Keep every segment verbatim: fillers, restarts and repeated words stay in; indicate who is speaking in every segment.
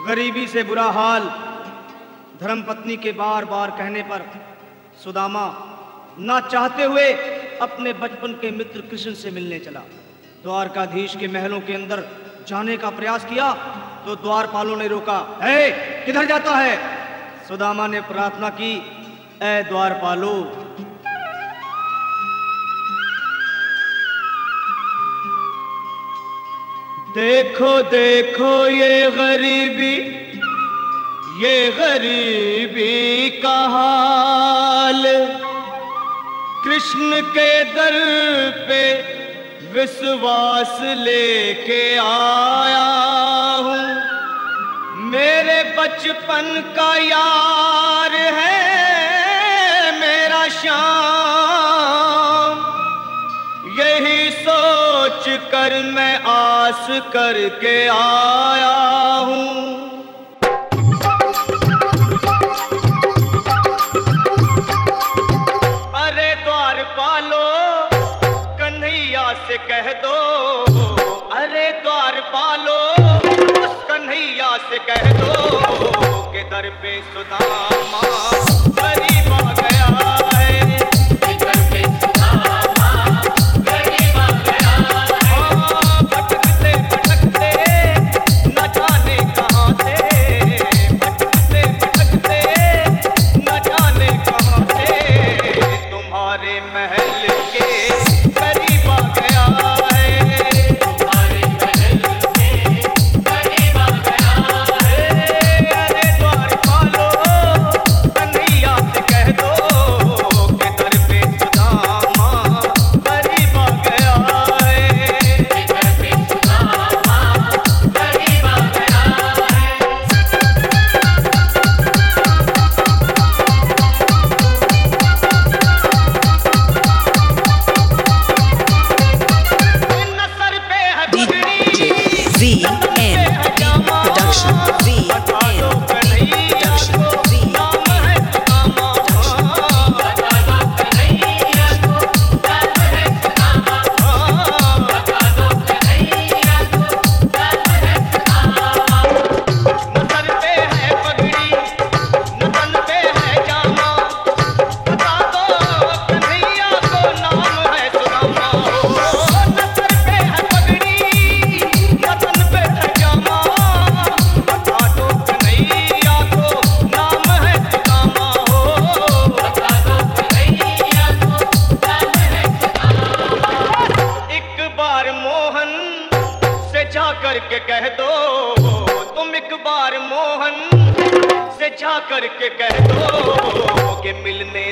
Speaker 1: गरीबी से बुरा हाल धर्मपत्नी के बार बार कहने पर सुदामा ना चाहते हुए अपने बचपन के मित्र कृष्ण से मिलने चला। द्वारकाधीश के महलों के अंदर जाने का प्रयास किया तो द्वारपालों ने रोका। ए, किधर जाता है? सुदामा ने प्रार्थना की, ए द्वारपालो, देखो देखो ये गरीबी, ये गरीबी का हाल, कृष्ण के दर पे विश्वास लेके आया हूँ। मेरे बचपन का यार है मेरा श्याम, यही सोच कर मैं आस करके आया हूँ। अरे द्वारपालो, कन्हैया से कह दो, अरे द्वारपालो, उस कन्हैया से कह दो कि दर पे सुदामा गरीब आ गया है, दर पे सुदामा गरीब आ गया है। भटकते भटकते न जाने कहाँ से, भटकते भटकते न जाने कहाँ से, तुम्हारे महल के करीब आ गया है, तुम्हारे महल के करीब आ गया है। अरे द्वारपालो, कन्हैया से कह दो कि दर पे सुदामा गरीब आ गया है, दर पे सुदामा गरीब आ गया है। न सर पे है पगड़ी,
Speaker 2: V N Production. V N Production. V
Speaker 1: नाम है सुदामा, बता दो कन्हैया को, नाम है सुदामा, बता दो कन्हैया को, नाम है सुदामा। न सर पे है पगड़ी, न तन पे है जामा, बता दो कन्हैया को, नाम है सुदामा। न सर पे है पगड़ी, न तन पे है जामा, बता दो कन्हैया को, नाम है सुदामा हो, बता दो कन्हैया को, नाम है सुदामा। एक बार मोहन से जा कर के कह दो, तुम एक बार मोहन से जा कर के कह दो कि मिलने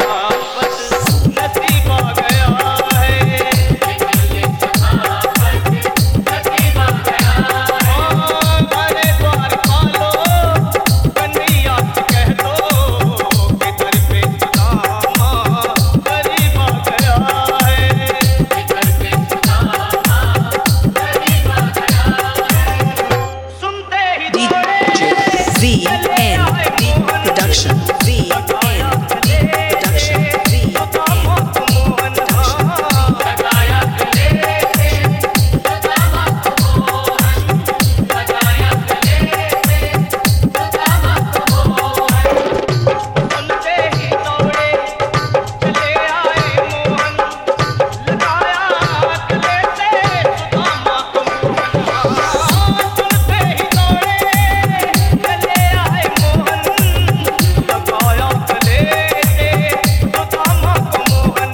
Speaker 1: सखावत नसीब आ गया है, मिलने सखावत नसीब आ गया है। अरे द्वारपालो, कन्हैया से कह दो कि दर पे सुदामा गरीब आ गया है, दर पे सुदामा गरीब आ गया है। सुनते ही दौड़े
Speaker 2: V N Production. V N Production. V
Speaker 1: Sudama को मोहन लगाया गले से, सुदामा को मोहन लगाया गले से, सुदामा को मोहन। सुनते ही दौड़े चले आए मोहन, लगाया गले से सुदामा को मोहन। सुनते ही दौड़े चले आए मोहन, लगाया गले से सुदामा को मोहन,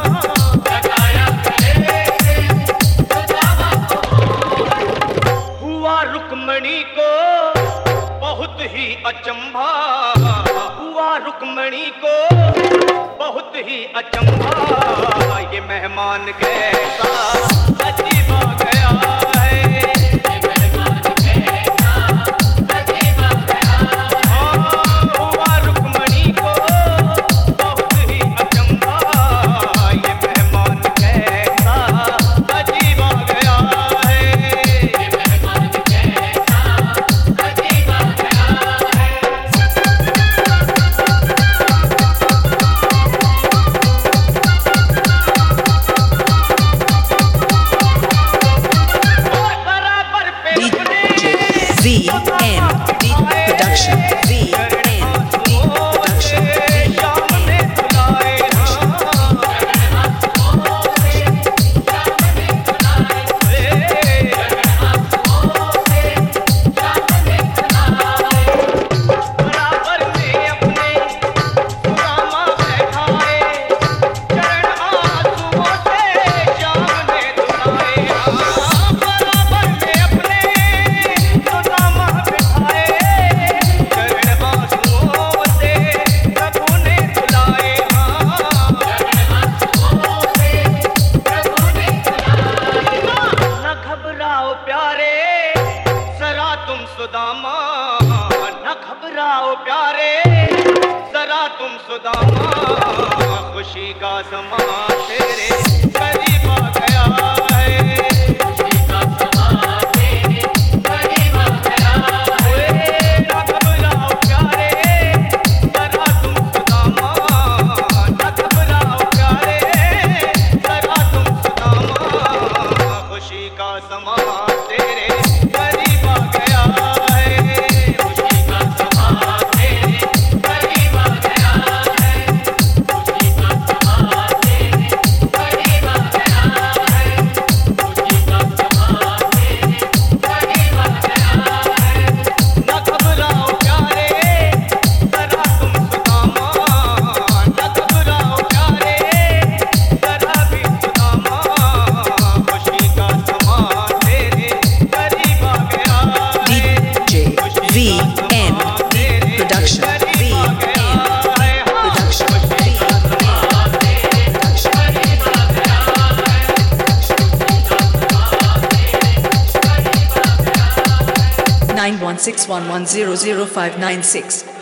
Speaker 1: लगाया गले से सुदामा को मोहन। हुआ रुक्मणी को बहुत ही अचंभा, हुआ रुक्मणी को बहुत ही अचंभा, ये मेहमान कैसा अजीब आ गया है, ये मेहमान कैसा अजीब आ गया है। हुआ रुक्मणी को बहुत ही अचंभा, ये मेहमान कैसा अजीब आ गया है, ये मेहमान कैसा अजीब आ गया है।
Speaker 2: Production. V N D Production.
Speaker 1: Shyam ने बुलाए बराबर में अपने सुदामा बैठाए चरण आंसुओं से श्याम ने धुलाए बराबर में अपने सुदामा बैठाए चरण आंसुओं से प्रभु ने धुलाए न घबराओ प्यारे जरा तुम सुदामा न घबराओ प्यारे जरा तुम सुदामा खुशी का समा तेरे करीब आ गया है खुशी का समा तेरे करीब आ गया है न घबराओ प्यारे जरा तुम सुदामा न घबराओ प्यारे जरा तुम सुदामा खुशी का समा तेरे करीब आ गया है खुशी का समा तेरे करीब आ गया है खुशी का समा तेरे करीब आ गया है खुशी का समा तेरे करीब आ गया है न घबराओ प्यारे जरा तुम सुदामा न घबराओ प्यारे जरा भी सुदामा खुशी का समा तेरे करीब आ गया
Speaker 2: D J V N D Production. V N D Production. V N D Production. Nine one six one one zero zero five nine six.